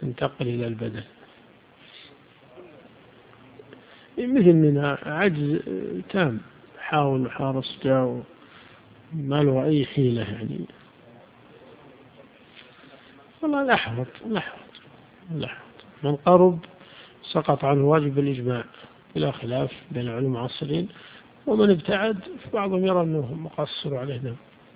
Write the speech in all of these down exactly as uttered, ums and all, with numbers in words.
ينتقل إلى البدن، مثل من عجز تام، حاول وحارس جاء ما له أي حيلة يعني. والله الأحوط الأحوط الأحوط من قرب سقط عنه واجب الإجماع بلا خلاف بين العلماء المعاصرين، ومن ابتعد بعضهم يرى أنه مقصر عليه.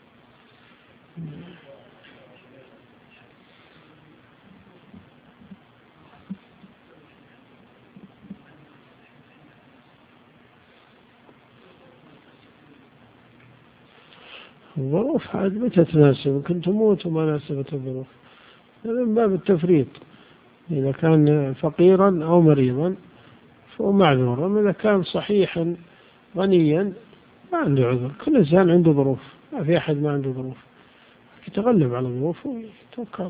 الظروف عاد متى تناسب؟ يمكن تموت وما ناسبت الظروف، هذا من باب التفريط. إذا كان فقيرا أو مريضا فهو معذور، أما إذا كان صحيحا غنيا ما عنده عذر. كل إنسان عنده ظروف، ما في أحد ما عنده ظروف، يتغلب على ظروفه ويتوكل.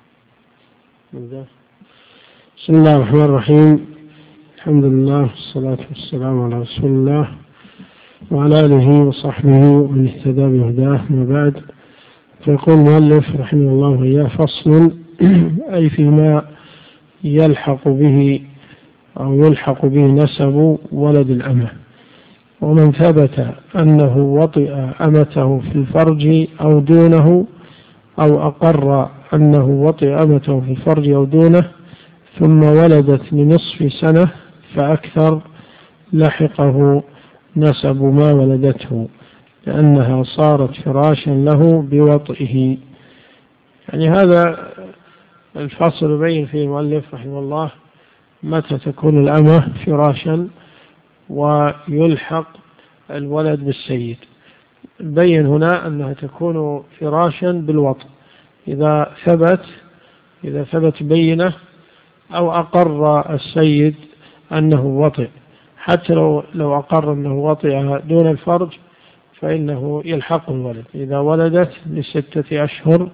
بسم الله الرحمن الرحيم، الحمد لله والصلاة والسلام على رسول الله وعلى آله وصحبه ومن اهتدى بهداه. ما بعد، فيقول المؤلف رحمه الله وإياه: فصل أي فيما يلحق به أو يلحق به نسب ولد الأمة. ومن ثبت أنه وطئ أمته في الفرج أو دونه، أو أقر أنه وطئ أمته في الفرج أو دونه ثم ولدت لنصف سنة فأكثر، لحقه نسب ما ولدته، لأنها صارت فراشا له بوطئه. يعني هذا الفصل يبين فيه المؤلف رحمه الله متى تكون الأمة فراشا ويلحق الولد بالسيد. بين هنا أنها تكون فراشا بالوطء إذا ثبت إذا ثبت بينه أو أقر السيد أنه وطئ، حتى لو لو أقر أنه وطئ دون الفرج فإنه يلحق الولد إذا ولدت لستة أشهر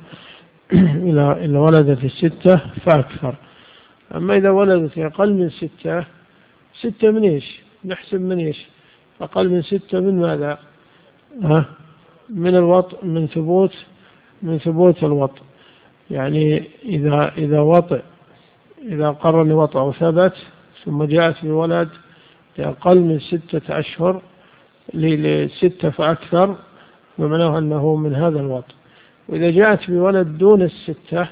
إلى ولدت الستة فأكثر. أما إذا ولدت أقل من ستة، ستة من إيش؟ نحسب من إيش؟ أقل من ستة من ماذا؟ ها؟ من الوطء، من ثبوت من ثبوت الوطء. يعني إذا إذا وطئ إذا قرن وطئ وثبت ثم جاءت بولد لأقل من ستة أشهر لستة فأكثر، ومعناه أنه من هذا الوطء. وإذا جاءت بولد دون الستة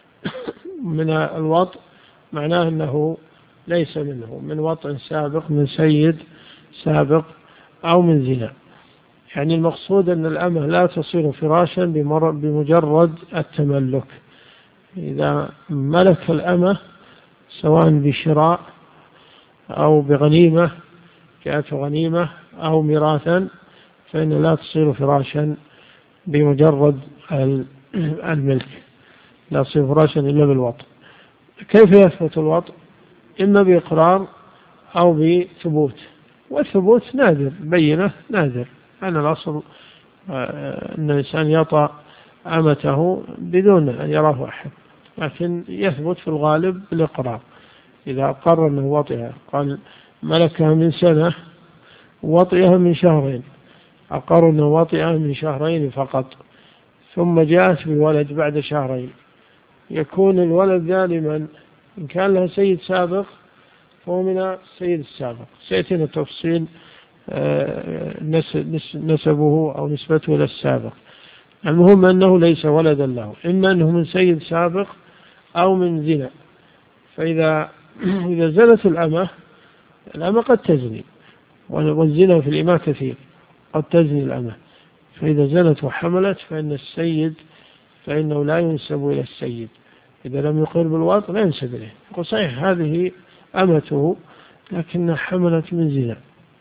من الوطء معناه أنه ليس منه، من وطء سابق، من سيد سابق أو من زنا. يعني المقصود أن الأمة لا تصير فراشا بمجرد التملك. إذا ملك الأمة سواء بشراء أو بغنيمة، جاءت غنيمة أو ميراثا، فإن لا تصير فراشا بمجرد الملك، لا تصير فراشا إلا بالوطء. كيف يثبت الوطء؟ إما بإقرار أو بثبوت، والثبوت نادر، بينه نادر. أنا الأصل أن الإنسان يطأ أمته بدون أن يراه أحد، لكن يثبت في الغالب بالإقرار. إذا أقر أنه وطئها، قال ملكها من سنة وطئها من شهرين، أقر أنه وطئها من شهرين فقط، ثم جاءت بولد بعد شهرين، يكون الولد ذا لمن؟ إن كان لها سيد سابق فهو من السيد السابق. سيأتينا تفصيل نسبه أو نسبته إلى السابق. المهم أنه ليس ولدا له، إما أنه من سيد سابق أو من زنا. فإذا إذا زنت الأمة، الأمة قد تزني، والزنا في الإماء كثير، قد تزني الأمة. فإذا زنت وحملت فإن السيد فإنه لا ينسب إلى السيد، إذا لم يقر بالوطء لا ينسب إليه. وصحيح هذه أمته لكنها حملت من زنا،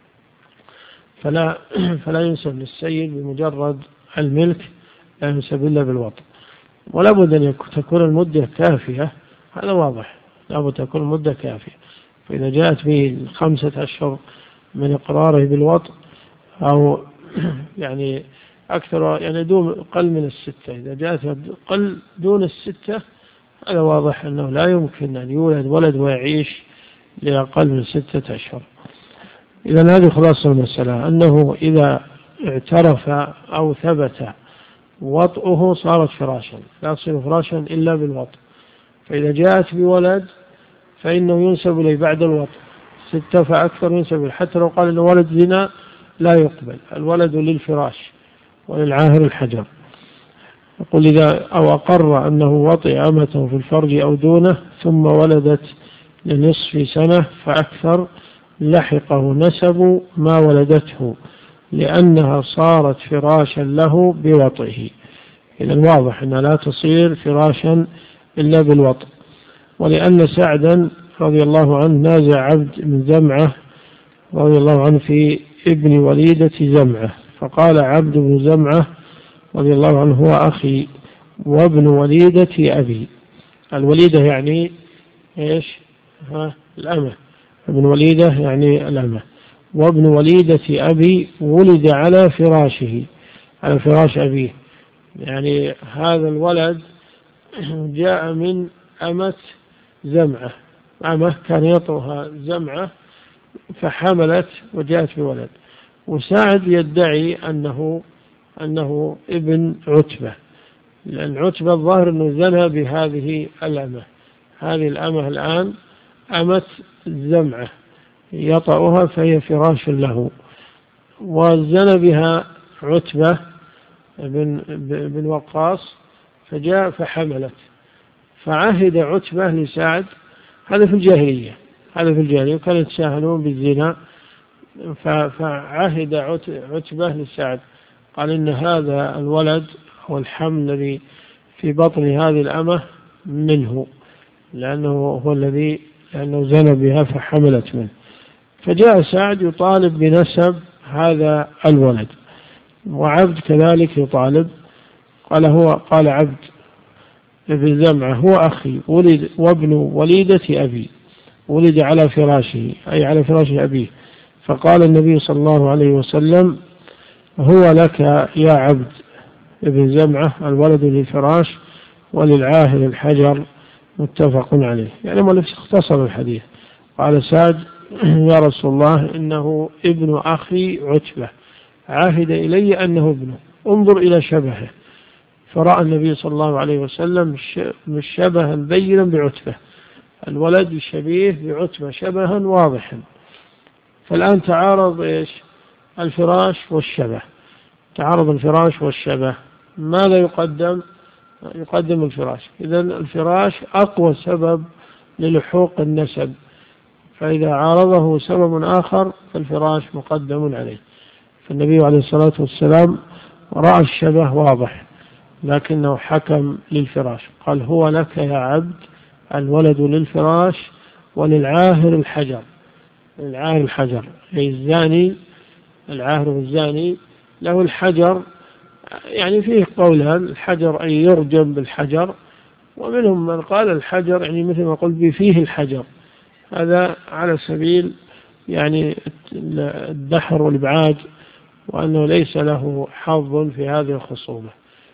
فلا فلا ينسب للسيد بمجرد الملك، لا ينسب إلا بالوطء. ولا بد أن تكون المدة كافية، هذا واضح، لا بد تكون المدة كافية. فإذا جاءت به خمسة أشهر من إقراره بالوطء أو يعني أكثر، يعني دون قل من الستة، إذا جاءت قل دون الستة هذا واضح أنه لا يمكن أن يولد ولد ويعيش لأقل من ستة أشهر. إذن هذه خلاصة المسألة، أنه إذا اعترف أو ثبت وطئه صارت فراشا، لا تصير فراشا إلا بالوطء. فإذا جاءت بولد فإنه ينسب إليه بعد الوطء، ستة فأكثر ينسب إليه، حتى لو قال إنه ولد زنا لا يقبل، الولد للفراش وللعاهر الحجر. يقول إذا أو أقر أنه وطئ أمته في الفرج أو دونه ثم ولدت لنصف سنة فأكثر لحقه نسب ما ولدته لأنها صارت فراشا له بوطئه. إذن واضح أنها لا تصير فراشا إلا بالوطء. ولأن سعدا رضي الله عنه نازع عبد من زمعة رضي الله عنه في ابن وليدة زمعة، فقال عبد بن زمعة رضي الله عنه هو أخي وابن وليدة أبي. الوليدة يعني إيش؟ ها الأمة. ابن وليدة يعني الأمة. وابن وليدة أبي ولد على فراشه، على فراش أبيه، يعني هذا الولد جاء من أمة زمعة، أمة كان يطرها زمعة فحملت وجاءت بولد. وسعد يدعي أنه أنه ابن عتبة، لأن عتبة الظاهر أنه زنى بهذه الأمة. هذه الأمة الآن أمة زمعة يطأها فهي فراش له، وزنى بها عتبة بن, بن وقاص فجاء فحملت، فعهد عتبة لسعد، هذا في الجاهلية، هذا في الجاهلية وكانوا يتساهلون بالزنا، فعهد عتبة لسعد قال إن هذا الولد هو الحمل الذي في بطن هذه الأمة منه، لأنه هو الذي لأنه زنى بها فحملت منه. فجاء سعد يطالب بنسب هذا الولد، وعبد كذلك يطالب. قال هو قال عبد ابن زمعة هو أخي ولد وابن وليدة أبي ولد على فراشه، أي على فراش أبيه. فقال النبي صلى الله عليه وسلم هو لك يا عبد ابن زمعة الولد للفراش وللعاهر الحجر، متفق عليه. يعني مؤلف اختصر الحديث. قال سعد يا رسول الله إنه ابن أخي عتبة عاهد إلي أنه ابنه، انظر إلى شبهه. فرأى النبي صلى الله عليه وسلم الشبه بينا بعتبة، الولد الشبيه بعتبة شبها واضحا. فالآن تعارض إيش؟ الفراش والشبه، تعارض الفراش والشبه، ماذا يقدم؟ يقدم الفراش. إذن الفراش أقوى سبب للحوق النسب، فإذا عارضه سبب آخر فالفراش مقدم عليه. فالنبي عليه الصلاة والسلام رأى الشبه واضح لكنه حكم للفراش، قال هو لك يا عبد الولد للفراش وللعاهر الحجر. العاهر الحجر أي الزاني، العاهر الزاني له الحجر، يعني فيه قولان، الحجر أي يرجم بالحجر، ومنهم من قال الحجر يعني مثل ما قلت فيه الحجر، هذا على سبيل يعني الدحر والإبعاد، وأنه ليس له حظ في هذه الخصومة.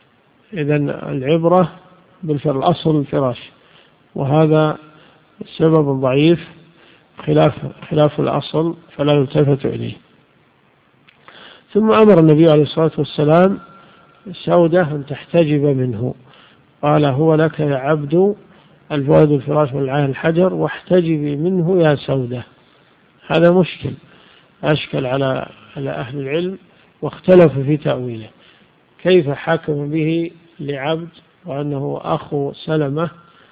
إذن العبرة بالأصل الفراش، وهذا سبب ضعيف خلاف خلاف الأصل فلا يلتفت إليه. ثم أمر النبي عليه الصلاة والسلام سودة أن تحتجب منه، قال هو لك يا عبد الولد الفراش والعاهر الحجر واحتجبي منه يا سودة. هذا مشكل أشكل على على أهل العلم واختلف في تأويله، كيف حكم به لعبد وأنه أخو سلمة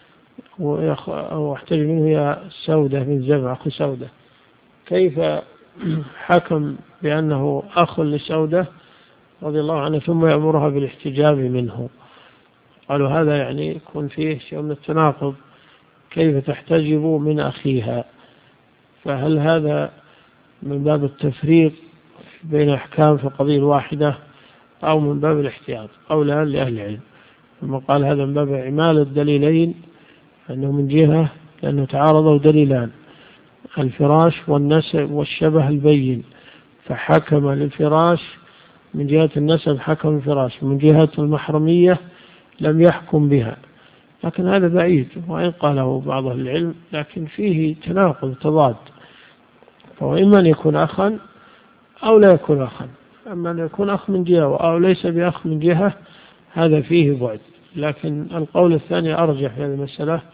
واحتجب منه يا سودة من زمع أخو سودة، كيف حكم بأنه أخ لسودة رضي الله عنه ثم يأمرها بالاحتجاب منه؟ قالوا هذا يعني يكون فيه شيء من التناقض، كيف تحتجب من أخيها؟ فهل هذا من باب التفريق بين أحكام في القضية الواحدة أو من باب الاحتياط؟ قولان لأهل العلم. ثم قال هذا من باب إعمال الدليلين، أنه من جهة لأنه تعارضوا دليلان، الفراش والنسب والشبه البين، فحكم للفراش من جهة النسب حكم الفراش، من جهة المحرمية لم يحكم بها. لكن هذا بعيد، وإن قاله بعض العلم لكن فيه تناقض تضاد، فهو إما أن يكون أخا أو لا يكون أخا. أما أن يكون أخ من جهة أو ليس بأخ من جهة هذا فيه بعد. لكن القول الثاني أرجح في هذه المسألة،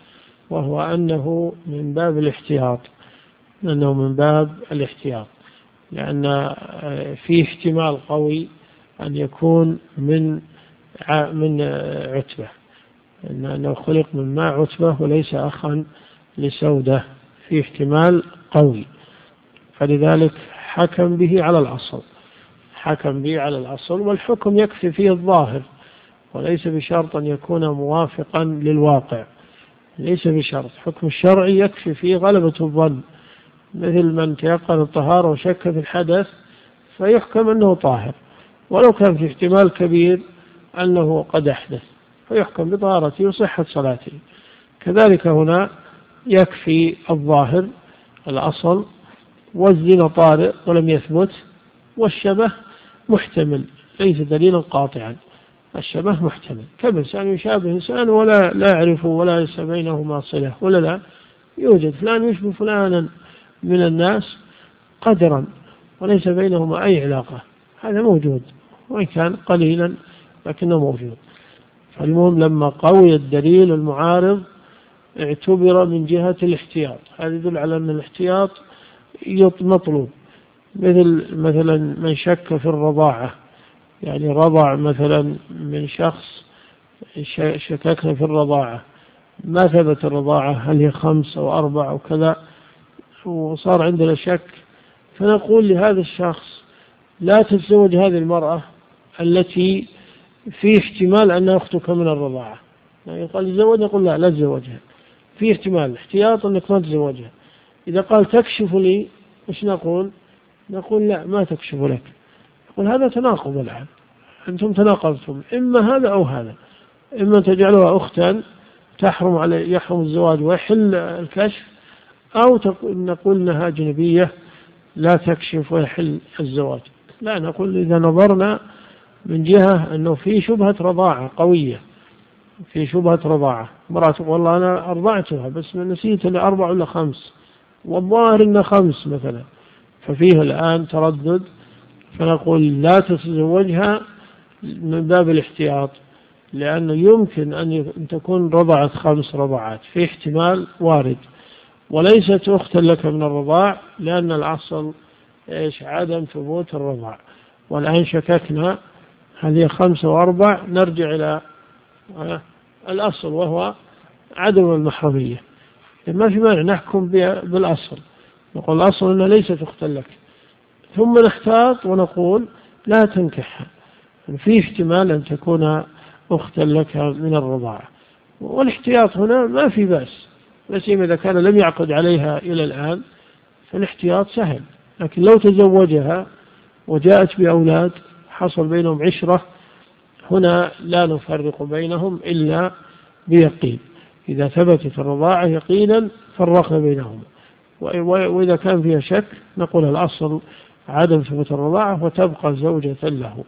وهو أنه من باب الاحتياط، أنه من باب الاحتياط، لأن فيه احتمال قوي أن يكون من من عتبة، أنه خلق من ماء عتبة وليس أخا لسودة، فيه احتمال قوي، فلذلك حكم به على الأصل حكم به على الأصل والحكم يكفي فيه الظاهر، وليس بشرط أن يكون موافقا للواقع، ليس بشرط. حكم الشرعي يكفي فيه غلبة الظن، مثل من تيقن الطهارة وشك في الحدث فيحكم أنه طاهر، ولو كان في احتمال كبير أنه قد أحدث فيحكم بطهارته وصحة صلاته. كذلك هنا يكفي الظاهر الأصل، والزنا طارئ ولم يثبت، والشبه محتمل ليس دليلا قاطعا، الشبه محتمل، كإنسان يشابه إنسان ولا لا يعرفه ولا ليس بينهما صلة، ولا لا يوجد فلان يشبه فلانا من الناس قدرا وليس بينهما أي علاقة، هذا موجود وإن كان قليلا لكنه موجود. فالمهم لما قوي الدليل المعارض اعتبر من جهة الاحتياط، هذا يدل على أن الاحتياط مطلوب، مثل مثلا من شك في الرضاعة، يعني رضع مثلا من شخص شككنا في الرضاعة ما ثبت الرضاعة هل هي خمس أو أربع أو كذا، وصار عندنا شك، فنقول لهذا الشخص لا تتزوج هذه المرأة التي في احتمال أنها أختك من الرضاعة، يعني قال تزوجها، نقول لا لا تزوجها، في احتمال احتياط أنك ما تزوجها. إذا قال تكشف لي إيش نقول؟ نقول لا ما تكشف لك، نقول هذا تناقض الآن، أنتم تناقضتم، إما هذا أو هذا، إما تجعلها أختا تحرم عليه يحرم الزواج ويحل الكشف، أو نقول أنها أجنبية لا تكشف ويحل الزواج. لا، نقول إذا نظرنا من جهة أنه في شبهة رضاعة قوية، في شبهة رضاعة، مرأة والله أنا أرضعتها بس نسيت أن أربع ولا خمس، والظاهر أنه خمس مثلا، ففيه الآن تردد، فنقول لا تتزوجها من باب الاحتياط، لأنه يمكن أن تكون رضعت خمس رضعات، في احتمال وارد، وليست أختا لك من الرضاع، لأن الأصل إيش؟ عدم ثبوت الرضاع. والآن شككنا هل هي خمسة وأربع، نرجع إلى الأصل وهو عدم المحرمية، ما في مانع نحكم بالأصل، نقول الأصل أنها ليست أختا لك، ثم نحتاط ونقول لا تنكحها، في احتمال أن تكون أختا لك من الرضاعة، والاحتياط هنا ما في بأس، بس إذا كان لم يعقد عليها إلى الآن فالاحتياط سهل. لكن لو تزوجها وجاءت بأولاد حصل بينهم عشرة، هنا لا نفرق بينهم إلا بيقين، إذا ثبتت الرضاعة يقينا فرقنا بينهم، وإذا كان فيها شك نقول الأصل عدم ثبوت الرضاعة وتبقى زوجة له.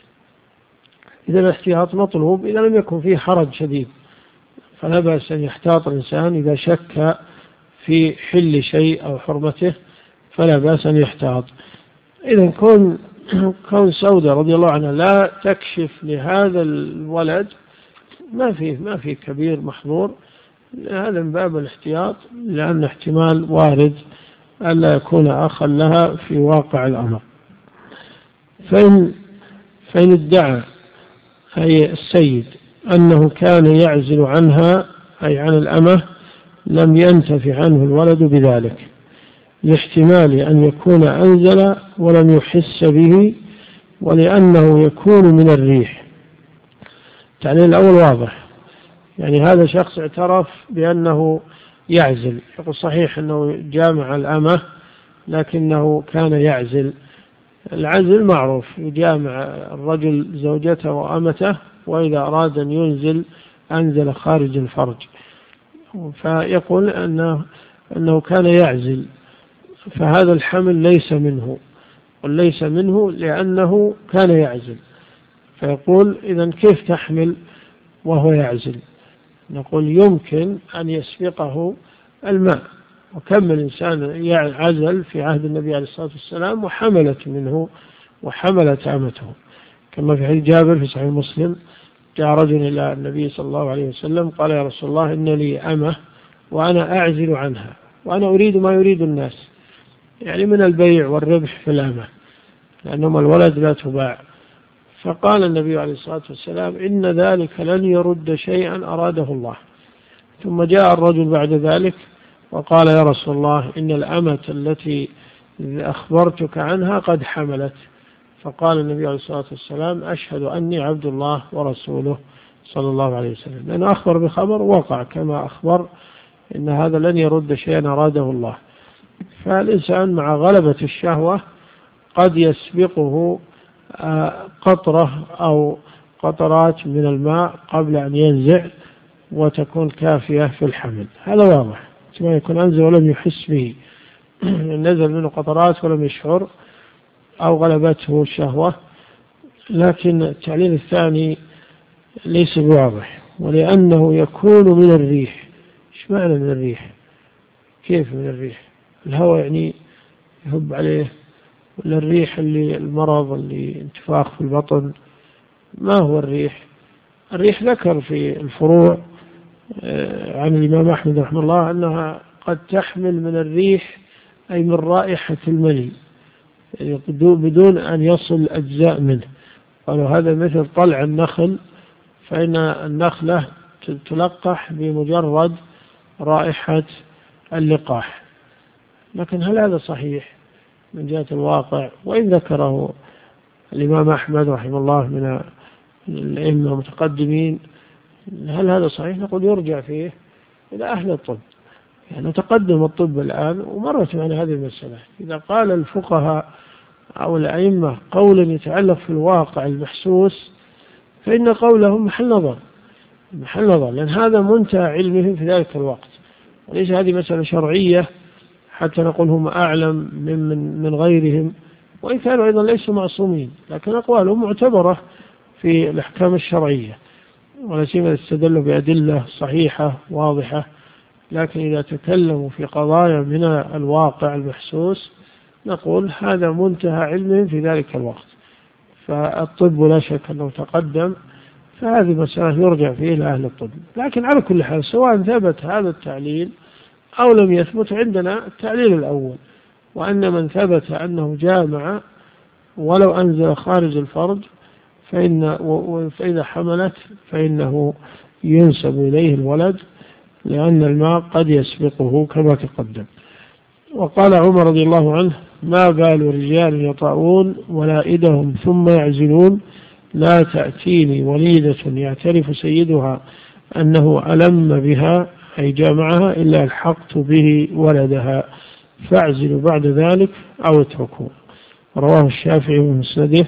إذا الاحتياط مطلوب إذا لم يكن فيه حرج شديد، فلا بأس أن يحتاط الإنسان إذا شك في حل شيء أو حرمته، فلا بأس أن يحتاط. إذا كون كون سودة رضي الله عنها لا تكشف لهذا الولد ما فيه ما فيه كبير محظور، هذا من باب الاحتياط، لأن احتمال وارد ألا يكون أخا لها في واقع الأمر. فإن فإن ادعى أي السيد أنه كان يعزل عنها أي عن الأمة لم ينتفع عنه الولد بذلك، لاحتمال أن يكون أنزل ولم يحس به، ولأنه يكون من الريح. التعليل الأول واضح، يعني هذا شخص اعترف بأنه يعزل، يقول صحيح أنه جامع الأمة لكنه كان يعزل، العزل معروف، يجامع الرجل زوجته وأمته، وإذا أراد أن ينزل أنزل خارج الفرج، فيقول أنه, أنه كان يعزل، فهذا الحمل ليس منه، وليس منه لأنه كان يعزل، فيقول إذن كيف تحمل وهو يعزل؟ نقول يمكن أن يسبقه الماء، وكم من إنسان عزل في عهد النبي عليه الصلاة والسلام وحملت منه وحملت أمته، كما في حديث جابر في صحيح مسلم، جاء رجل إلى النبي صلى الله عليه وسلم قال يا رسول الله إن لي أمة وأنا أعزل عنها وأنا أريد ما يريد الناس، يعني من البيع والربح في الأمة، لأنهم الولد لا تباع. فقال النبي عليه الصلاة والسلام إن ذلك لن يرد شيئا أراده الله. ثم جاء الرجل بعد ذلك وقال يا رسول الله إن الأمة التي أخبرتك عنها قد حملت. فقال النبي عليه الصلاة والسلام أشهد أني عبد الله ورسوله صلى الله عليه وسلم، لأنه أخبر بخبر وقع كما أخبر إن هذا لن يرد شيئا أراده الله. فالإنسان مع غلبة الشهوة قد يسبقه قطرة أو قطرات من الماء قبل أن ينزع وتكون كافية في الحمل، هذا واضح. كما يكون أنزل ولم يحس به، نزل منه قطرات ولم يشعر أو غلبته الشهوة. لكن التعليل الثاني ليس بواضح، ولأنه يكون من الريح. إيش معنى من الريح؟ كيف من الريح؟ الهواء يعني يهب عليه، ولا الريح اللي المرض اللي انتفاخ في البطن؟ ما هو الريح؟ الريح ذكر في الفروع عن الإمام أحمد رحمه الله أنها قد تحمل من الريح أي من رائحة المني، يعني بدون أن يصل أجزاء منه. قالوا هذا مثل طلع النخل، فإن النخلة تلقح بمجرد رائحة اللقاح. لكن هل هذا صحيح من جهة الواقع؟ وإن ذكره الإمام أحمد رحمه الله من الأئمة المتقدمين، هل هذا صحيح؟ نقول يرجع فيه إلى أهل الطب، يعني تقدم الطب الآن ومرت معنا هذه المسألة. إذا قال الفقهاء أو الأئمة قولا يتعلق في الواقع المحسوس فإن قولهم محل نظر محل نظر لأن هذا منتهى علمهم في ذلك الوقت، وليس هذه مسألة شرعية حتى نقول هم أعلم من, من, من غيرهم، وإن كانوا أيضا ليسوا معصومين، لكن أقوالهم معتبرة في الأحكام الشرعية، ولا سيما استدلوا بأدلة صحيحة واضحة. لكن إذا تكلموا في قضايا من الواقع المحسوس نقول هذا منتهى علمهم في ذلك الوقت. فالطب لا شك أنه تقدم، فهذه مسألة يرجع فيه إلى أهل الطب. لكن على كل حال سواء ثبت هذا التعليل أو لم يثبت، عندنا التعليل الأول، وأن من ثبت أنه جامع ولو أنزل خارج الفرج فإن فإذا حملت فإنه ينسب إليه الولد، لأن الماء قد يسبقه كما تقدم. وقال عمر رضي الله عنه ما بال رجال يطعون ولائدهم ثم يعزلون لا تأتيني وليدة يعترف سيدها أنه ألم بها أي جامعها إلا الحقت به ولدها فاعزلوا بعد ذلك أو اتركوا. رواه الشافعي في مسنده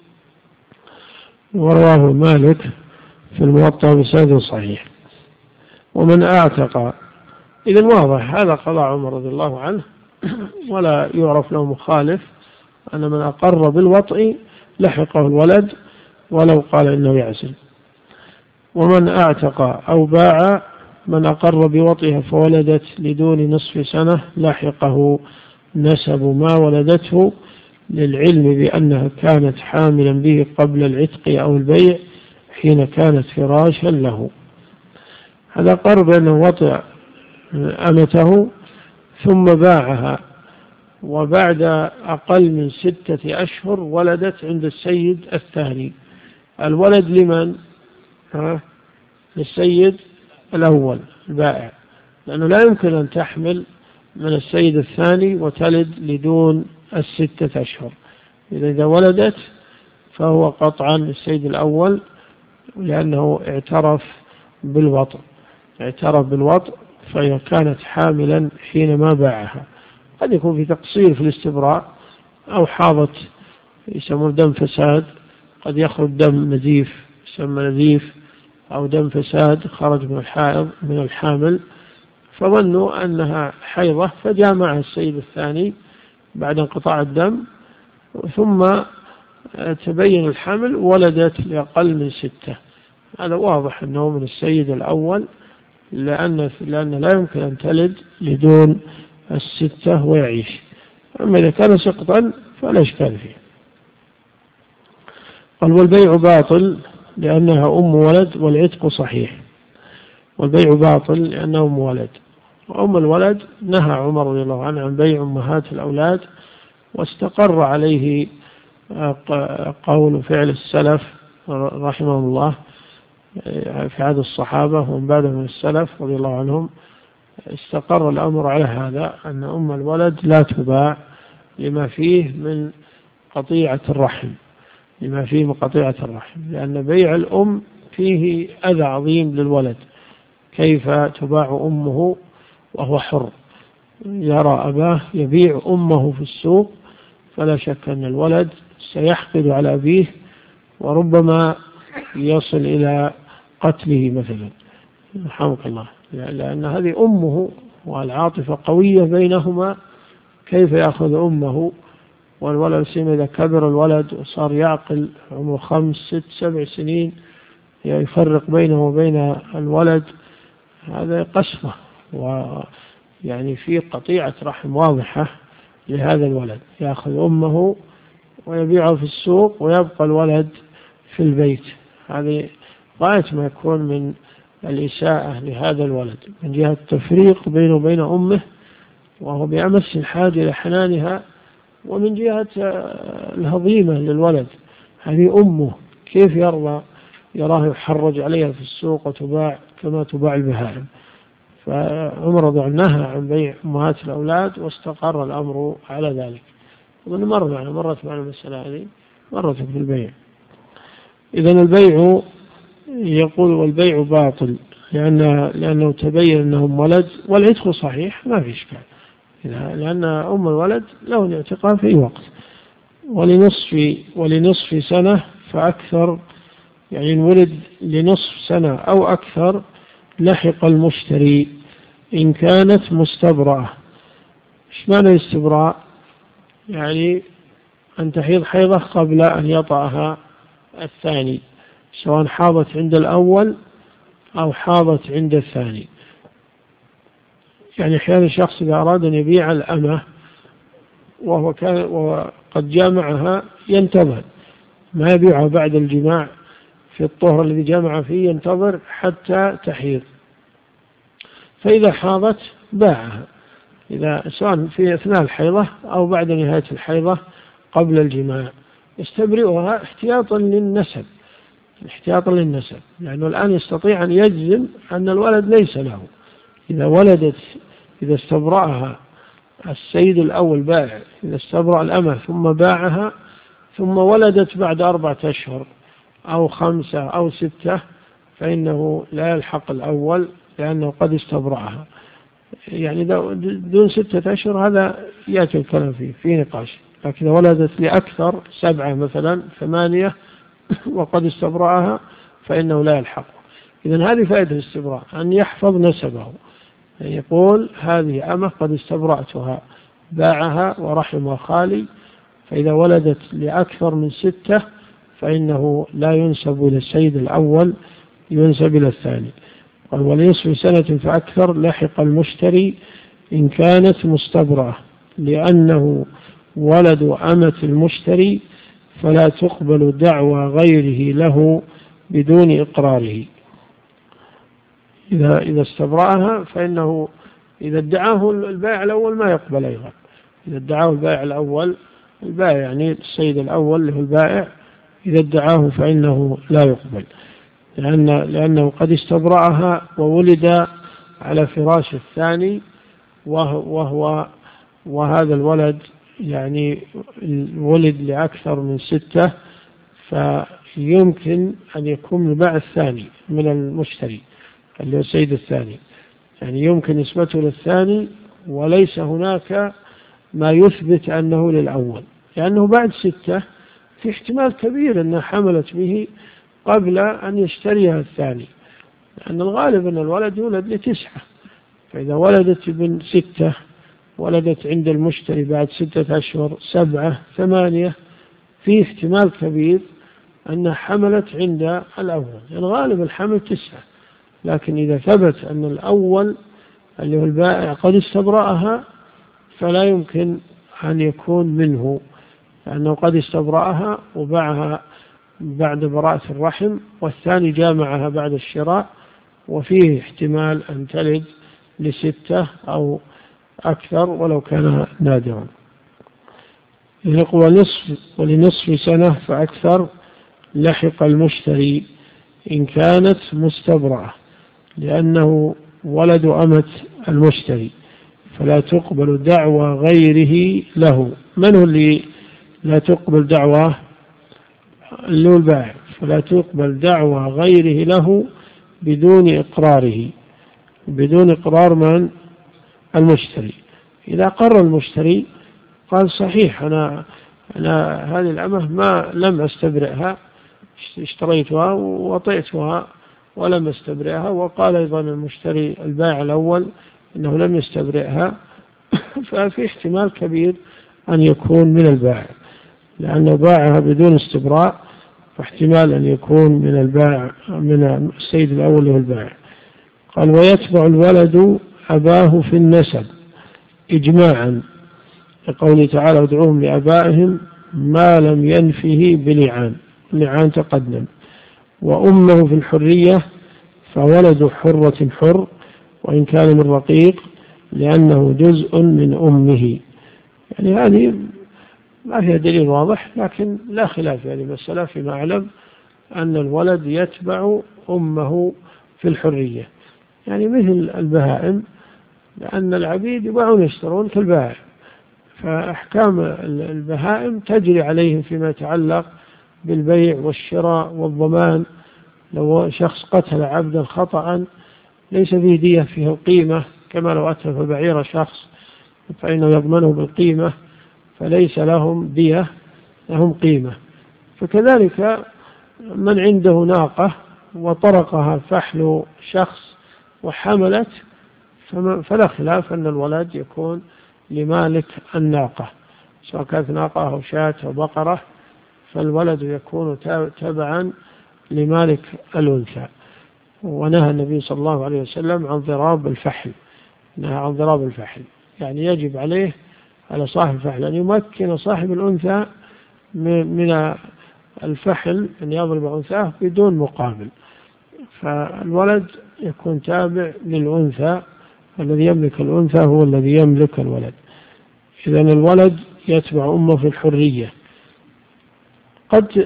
ورواه مالك في الموطأ بسند صحيح. ومن أعتق، إذن واضح هذا قضاء عمر رضي الله عنه ولا يعرف له مخالف، أن من أقر بالوطء لحقه الولد ولو قال إنه يعزل. ومن أعتق أو باع من أقر بوطئها فولدت لدون نصف سنة لحقه نسب ما ولدته للعلم بأنها كانت حاملا به قبل العتق أو البيع حين كانت فراشا له. هذا قر بأنه وطئ أمته ثم باعها، وبعد أقل من ستة أشهر ولدت عند السيد الثاني. الولد لمن؟ ها؟ للسيد الأول البائع، لأنه لا يمكن أن تحمل من السيد الثاني وتلد لدون الستة أشهر. إذا ولدت فهو قطعا السيد الأول، لأنه اعترف بالوطء اعترف بالوطء فهي كانت حاملا حينما باعها. قد يكون في تقصير في الاستبراء أو حاضت يسمون دم فساد، قد يخرج دم نزيف يسمى نزيف، أو دم فساد خرج من الحائض من الحامل، فظنوا أنها حيضة فجامعها السيد الثاني بعد انقطاع الدم، ثم تبين الحمل ولدت لأقل من ستة. هذا واضح أنه من السيد الأول، لأن لأن لا يمكن أن تلد لدون الستة ويعيش. أما إذا كان سقطا فلا إشكال فيه. قال والبيع باطل لأنها أم ولد والعتق صحيح. والبيع باطل لأنها أم ولد وأم الولد نهى عمر رضي الله عنه عن بيع أمهات الأولاد، واستقر عليه قول وفعل السلف رحمهم الله في عهد الصحابة ومن بعدهم من السلف رضي الله عنهم. استقر الأمر على هذا، أن أم الولد لا تباع لما فيه من قطيعة الرحم لما فيه من قطيعة الرحم لأن بيع الأم فيه أذى عظيم للولد. كيف تباع أمه وهو حر؟ يرى أباه يبيع أمه في السوق، فلا شك أن الولد سيحقد على أبيه وربما يصل إلى قتله مثلا، رحمك الله، لأن هذه أمه والعاطفة قوية بينهما. كيف يأخذ أمه والولد سنة إذا كبر الولد وصار يعقل عمره خمس ست سبع سنين يفرق بينه وبين الولد؟ هذا قسوة، ويعني في قطيعة رحم واضحة لهذا الولد. يأخذ أمه ويبيعه في السوق ويبقى الولد في البيت. هذه غاية ما يكون من الإساءة لهذا الولد، من جهة التفريق بينه وبين أمه وهو بأمس الحاجة إلى حنانها، ومن جهة الهضيمة للولد. هذه أمه، كيف يرضى يراه يحرج عليها في السوق وتباع كما تباع البهائم؟ فعمر رضي الله عنه عن بيع أمهات الأولاد، واستقر الأمر على ذلك. ومن مر معنا مرت معنا المسألة هذه مرت في البيع. إذن البيع يقول والبيع باطل لأنه, لأنه تبين أنهم ولد، والعتق صحيح ما في إشكال، لأن أم الولد له الاعتقاء في وقت، ولنصف, ولنصف سنة فأكثر، يعني ولد لنصف سنة أو أكثر لحق المشتري إن كانت مستبرأة. إيش معنى الاستبراء؟ يعني أن تحيض حيضة قبل أن يطأها الثاني، سواء حاضت عند الأول أو حاضت عند الثاني. يعني أحيانا الشخص إذا أراد أن يبيع الأمة وهو كان وقد جامعها ينتظر، ما يبيعها بعد الجماع في الطهر الذي جامع فيه، ينتظر حتى تحيض، فإذا حاضت باعها، إذا سواء في أثناء الحيضة أو بعد نهاية الحيضة قبل الجماع، يستبرئها احتياطا للنسب احتياطا للنسب لأنه الآن يستطيع أن يجزم أن الولد ليس له. إذا ولدت إذا استبرأها السيد الأول بائع، إذا استبرأ الأمة ثم باعها ثم ولدت بعد أربعة أشهر أو خمسة أو ستة، فإنه لا يلحق الأول لأنه قد استبرأها. يعني دون ستة أشهر هذا يأتي الكلام فيه في نقاش، لكن إذا ولدت لأكثر سبعة مثلا ثمانية وقد استبرأها فإنه لا يلحق. إذن هذه فائدة الاستبراء، أن يحفظ نسبه، يعني يقول هذه أمة قد استبرأتها باعها ورحمها خالي، فإذا ولدت لأكثر من ستة فإنه لا ينسب إلى السيد الأول، ينسب إلى الثاني. قال ولنصف سنة فأكثر لحق المشتري إن كانت مستبرأة، لأنه ولد أمة المشتري فلا تقبل دعوى غيره له بدون إقراره. إذا إذا استبرأها فإنه إذا ادعاه البائع الأول ما يقبل أيضا. إذا ادعاه البائع الأول، البائع يعني السيد الأول له البائع، إذا ادعاه فإنه لا يقبل، لأن لأنه قد استبرأها وولد على فراش الثاني، وهو وهذا الولد يعني ولد لأكثر من ستة، فيمكن أن يكون البائع الثاني من المشتري اللي هو السيد الثاني، يعني يمكن نسبته للثاني وليس هناك ما يثبت أنه للأول، لأنه بعد ستة في احتمال كبير أنها حملت به قبل أن يشتريها الثاني، لأن الغالب أن الولد يولد لتسعة، فإذا ولدت ابن ستة ولدت عند المشتري بعد ستة أشهر سبعة ثمانية، في احتمال كبير أنها حملت عند الأول، يعني غالب الحمل تسعة. لكن إذا ثبت أن الأول اللي هو البائع قد استبرأها فلا يمكن أن يكون منه، لأنه قد استبرأها وباعها بعد براءة الرحم، والثاني جامعها بعد الشراء، وفيه احتمال أن تلد لستة أو أكثر ولو كان نادرا. يقول نصف ولنصف سنة فأكثر لحق المشتري إن كانت مستبرأة، لأنه ولد أمة المشتري، فلا تقبل دعوى غيره له. من هو اللي لا تقبل دعوى؟ اللي هو البائع. فلا تقبل دعوى غيره له بدون إقراره، بدون إقرار من؟ المشتري. إذا قر المشتري قال صحيح أنا أنا هذه الأمة ما لم أستبرئها، اشتريتها وطئتها ولم أستبرئها، وقال أيضا المشتري البائع الأول إنه لم يستبرئها، ففي احتمال كبير أن يكون من البائع، لأنه باعها بدون استبراء، فاحتمال أن يكون من البائع من السيد الأول له البائع. قال ويتبع الولد أباه في النسب إجماعا، لقوله تعالى ادعوهم لآبائهم ما لم ينفه بلعان، لعان تقدم. وأمه في الحرية فولد حرة حر وإن كان من رقيق لأنه جزء من أمه. يعني هذه ما فيها دليل واضح، لكن لا خلاف في هذه المسألة فيما أعلم أن الولد يتبع أمه في الحرية، يعني مثل البهائم، لأن العبيد يباعون يشترون كالبائع، فأحكام البهائم تجري عليهم فيما يتعلق بالبيع والشراء والضمان. لو شخص قتل عبدا خطأ ليس فيه دية، فيه قيمة، كما لو أتلف بعير شخص فإنه يضمنه بالقيمة، فليس لهم دية، لهم قيمة. فكذلك من عنده ناقة وطرقها فحل شخص وحملت، فلا خلاف أن الولد يكون لمالك الناقة، سواء كانت ناقة أو شاة أو بقرة، فالولد يكون تبعا لمالك الأنثى. ونهى النبي صلى الله عليه وسلم عن ضراب الفحل، نهى عن ضراب الفحل، يعني يجب عليه على صاحب الفحل أن يمكن صاحب الأنثى من الفحل، أن يضرب أنثاه بدون مقابل، فالولد يكون تابع للأنثى، الذي يملك الأنثى هو الذي يملك الولد. إذن الولد يتبع أمه في الحرية. قد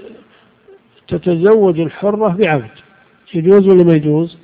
تتزوج الحرة بعبد، يجوز ولا ما يجوز؟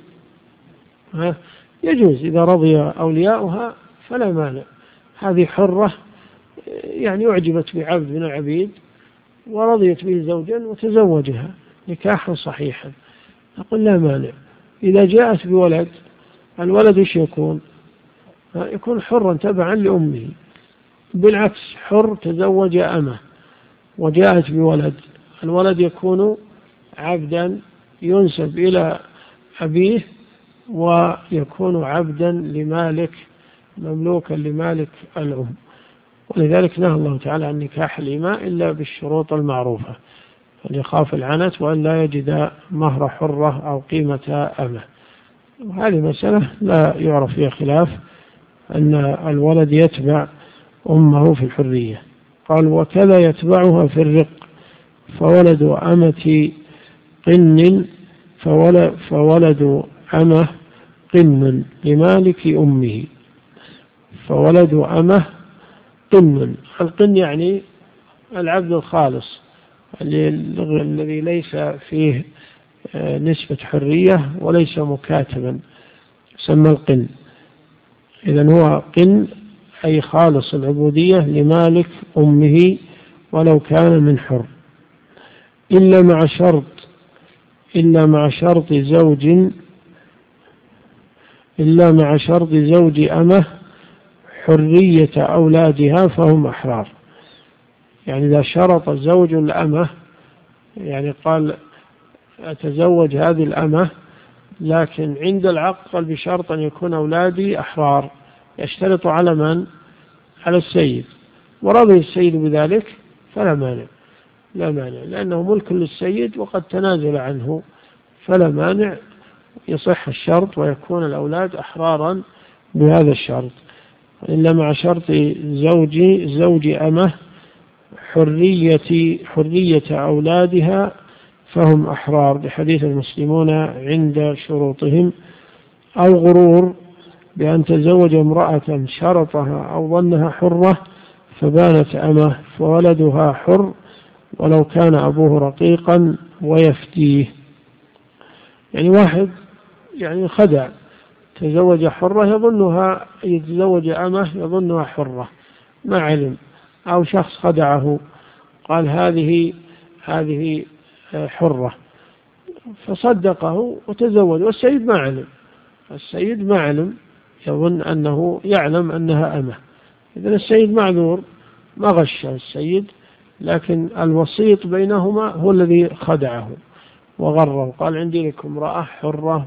يجوز إذا رضي أولياؤها فلا مانع. هذه حرة يعني أعجبت بعبد من العبيد ورضيت به زوجا وتزوجها نكاحا صحيحا، نقول لا مانع. إذا جاءت بولد، الولد إيش يكون؟ يكون حرا تبعا لأمه. بالعكس، حر تزوج أمه وجاءت بولد، الولد يكون عبدا ينسب إلى أبيه ويكون عبدا لمالك، مملوكا لمالك الأم. ولذلك نهى الله تعالى عن نكاح الإماء إلا بالشروط المعروفة، فليخاف العنت وأن لا يجد مهر حرة أو قيمة أمه. وهذه مسألة لا يعرف فيها خلاف، أن الولد يتبع أمه في الحرية. قال وكذا يتبعها في الرق، فولد أمة قن فولد, فولد أمه قن لمالك أمه. فولد أمه قن، القن يعني العبد الخالص الذي ليس فيه نسبة حرية وليس مكاتبا، سمى القن. إذن هو قن أي خالص العبودية لمالك أمه ولو كان من حر، إلا مع شرط إلا مع شرط زوج إلا مع شرط زوج أمه حرية أولادها فهم أحرار. يعني إذا شرط الزوج الأمة، يعني قال أتزوج هذه الأمة، لكن عند العقد قال بشرط أن يكون أولادي أحرار، يشترط على من؟ على السيد، ورضي السيد بذلك فلا مانع، لا مانع، لأنه ملك للسيد وقد تنازل عنه، فلا مانع، يصح الشرط ويكون الأولاد أحرارا بهذا الشرط. إلا مع شرط زوج زوج أمه حرية حرية أولادها فهم أحرار، بحديث المسلمون عند شروطهم، أو غرور بأن تزوج امرأة شرطها أو ظنها حرة فبانت أمه فولدها حر ولو كان أبوه رقيقا ويفديه. يعني واحد يعني خدع، تزوج حرة يظنها يتزوج أمه يظنها حرة ما علم، أو شخص خدعه قال هذه هذه حرة فصدقه وتزوج، والسيد ما علم، السيد ما علم، يظن أنه يعلم أنها أمه. إذن السيد معذور، ما غش السيد، لكن الوسيط بينهما هو الذي خدعه وغره، قال عندي لكم امرأة حرة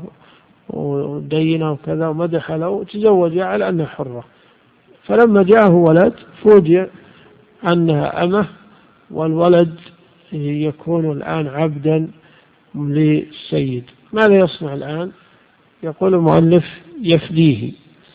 ودينة وكذا ومدح له وتزوج على أنها حرة، فلما جاءه ولد فوجئ أنها أمه، والولد يكون الآن عبدا للسيد. ماذا يصنع الآن؟ يقول المؤلف يفديه،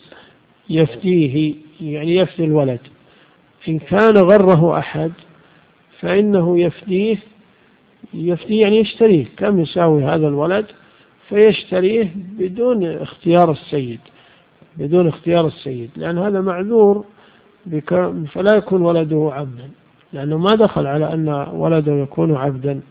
يفديه يعني يفدي الولد. إن كان غره أحد فإنه يفديه، يفديه يعني يشتريه، كم يساوي هذا الولد فيشتريه بدون اختيار السيد، بدون اختيار السيد، لأن هذا معذور فلا يكون ولده عبدا، لأنه ما دخل على أن ولده يكون عبدا،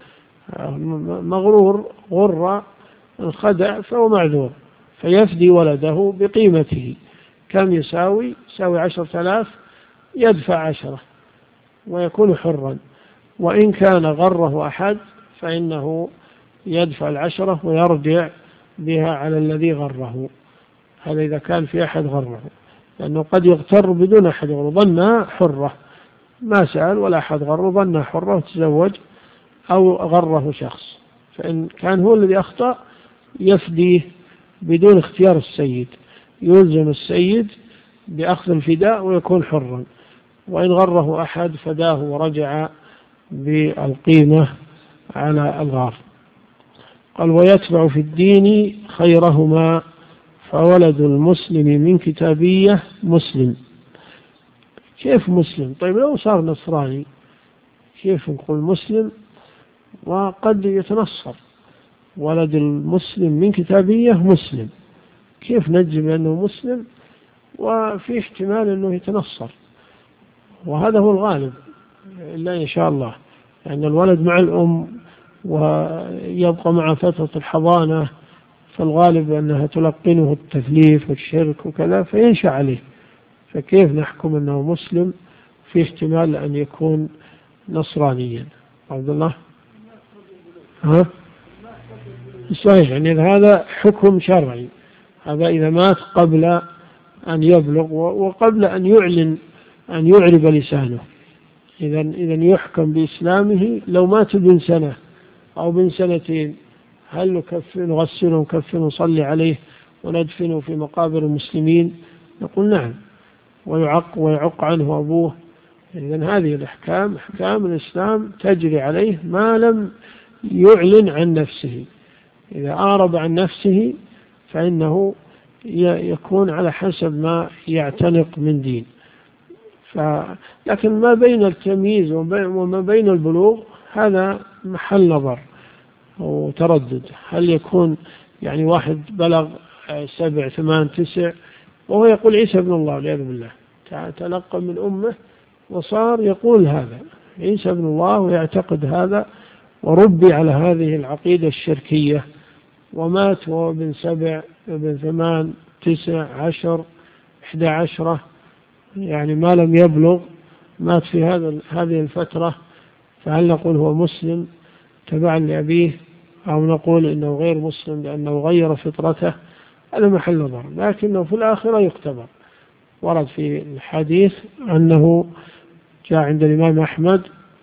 مغرور غر الخدع فهو معذور، فيفدي ولده بقيمته. كم يساوي؟ يساوي عشرة آلاف، يدفع عشرة ويكون حرا. وإن كان غره أحد فإنه يدفع العشرة ويرجع بها على الذي غره. هذا إذا كان في أحد غره، لأنه قد يغتر بدون أحد غره، ظنها حرة ما سأل ولا أحد غره، ظنها حرة وتزوج، أو غره شخص، فإن كان هو الذي أخطأ يفديه بدون اختيار السيد، يلزم السيد بأخذ الفداء ويكون حرا. وإن غره أحد فداه ورجع بالقيمة على الغار. قال ويتبع في الدين خيرهما، فولد المسلم من كتابية مسلم. كيف مسلم؟ طيب لو صار نصراني كيف نقول مسلم وقد يتنصر؟ ولد المسلم من كتابية مسلم، كيف نجزم أنه مسلم وفي احتمال أنه يتنصر؟ وهذا هو الغالب إلا إن شاء الله، لأن الولد مع الأم ويبقى مع فترة الحضانة، فالغالب أنها تلقنه التثليث والشرك وكذا فينشأ عليه، فكيف نحكم أنه مسلم؟ في احتمال أن يكون نصرانيا. عبد الله ها؟ صحيح، يعني هذا حكم شرعي، هذا إذا مات قبل أن يبلغ وقبل أن يعلن أن يعرب لسانه، إذا إذا يحكم بإسلامه. لو مات بن سنة أو بن سنتين هل نكفن نغسله ونكفن ونصلي عليه وندفنه في مقابر المسلمين؟ نقول نعم، ويعق ويعق عنه أبوه. إذن هذه الأحكام أحكام الإسلام تجري عليه ما لم يعلن عن نفسه. إذا أعرض عن نفسه فإنه يكون على حسب ما يعتنق من دين. ف... لكن ما بين التمييز وما بين البلوغ هذا محل نظر وتردد. هل يكون يعني واحد بلغ سبع ثمان تسع وهو يقول عيسى ابن الله والعياذ بالله، تلقى من أمه وصار يقول هذا عيسى ابن الله ويعتقد هذا وربي على هذه العقيدة الشركية، ومات وهو ابن سبع ابن ثمان تسع عشر إحدى عشرة، يعني ما لم يبلغ، مات في هذا هذه الفترة، فهل نقول هو مسلم تبعا لأبيه أو نقول إنه غير مسلم لأنه غير فطرته؟ هذا محل نظر، لكنه في الآخرة يختبر. ورد في الحديث أنه جاء عند الإمام أحمد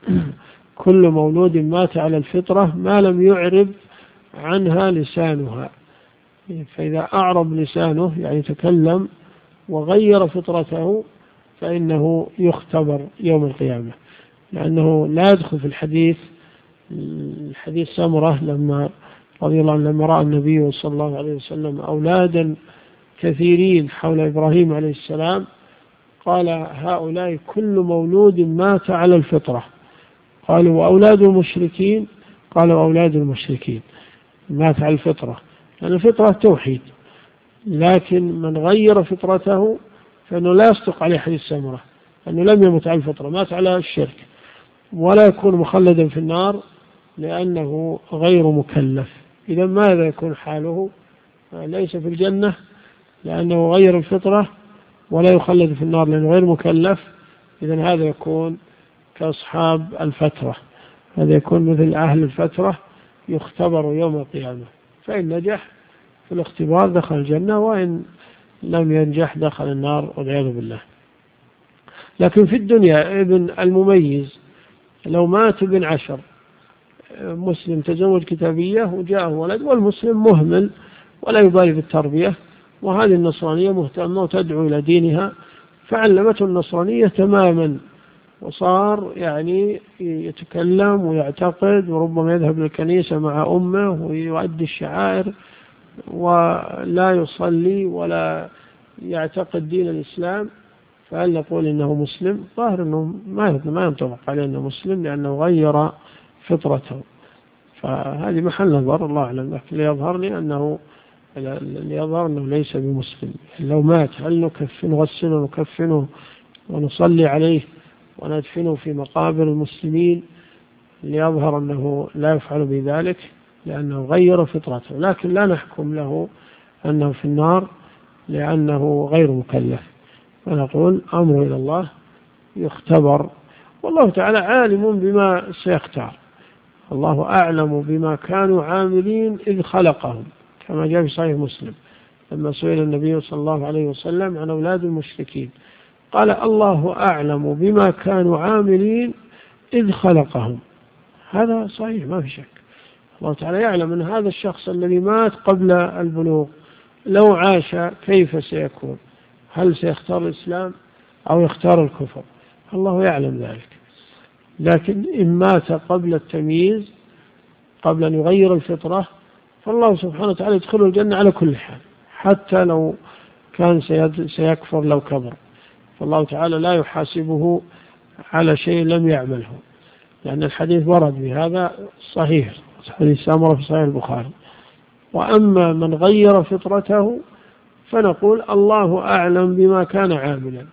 كل مولود مات على الفطرة ما لم يعرب عنها لسانها، فإذا أعرب لسانه يعني تكلم وغير فطرته فإنه يختبر يوم القيامة، لأنه لا يدخل في الحديث الحديث سمرة لما رضي الله عنه لما رأى النبي صلى الله عليه وسلم أولادا كثيرين حول إبراهيم عليه السلام قال هؤلاء كل مولود مات على الفطرة. قالوا وأولاد المشركين؟ قالوا أولاد المشركين مات على الفطرة، لأن الفطرة توحيد، لكن من غير فطرته فإنه لا يصدق عليه حديث سمرة، أنه لم يمت على الفطرة، مات على الشرك، ولا يكون مخلدا في النار لأنه غير مكلف. إذا ماذا يكون حاله؟ ليس في الجنة لأنه غير الفطرة، ولا يخلد في النار لأنه غير مكلف. إذن هذا يكون كأصحاب الفترة، هذا يكون مثل أهل الفترة يختبر يوم القيامة، فإن نجح في الاختبار دخل الجنة، وإن لم ينجح دخل النار والعياذ بالله. لكن في الدنيا ابن المميز لو مات ابن عشر، مسلم تزوج كتابية وجاءه ولد، والمسلم مهمل ولا يبالي بالتربية، وهذه النصرانية مهتمة وتدعو إلى دينها، فعلمته النصرانية تماما، وصار يعني يتكلم ويعتقد، وربما يذهب للكنيسة مع أمه ويؤدي الشعائر، ولا يصلي ولا يعتقد دين الإسلام، فهل نقول إنه مسلم؟ ظاهر أنه ما ينطبق عليه أنه مسلم، لأنه غير فطرته. فهذه محل نظر، الله أعلم، لكن يظهر لي أنه يظهر أنه ليس بمسلم. لو مات هل نكفنه نغسله ونكفنه ونصلي عليه وندفنه في مقابر المسلمين؟ ليظهر أنه لا يفعل بذلك لأنه غير فطرته، لكن لا نحكم له أنه في النار لأنه غير مكلف، ونقول أمره إلى الله يختبر، والله تعالى عالم بما سيختار. الله أعلم بما كانوا عاملين إذ خلقهم، كما جاء في صحيح مسلم لما سئل النبي صلى الله عليه وسلم عن أولاد المشركين قال الله أعلم بما كانوا عاملين إذ خلقهم. هذا صحيح ما في شك، الله تعالى يعلم أن هذا الشخص الذي مات قبل البلوغ لو عاش كيف سيكون، هل سيختار الإسلام أو يختار الكفر، الله يعلم ذلك. لكن إن مات قبل التمييز، قبل أن يغير الفطرة، فالله سبحانه وتعالى يدخله الجنة على كل حال، حتى لو كان سيكفر لو كبر، فالله تعالى لا يحاسبه على شيء لم يعمله، لأن الحديث ورد بهذا صحيح، حديث سامرة في صحيح البخاري. وأما من غير فطرته فنقول الله أعلم بما كان عاملا،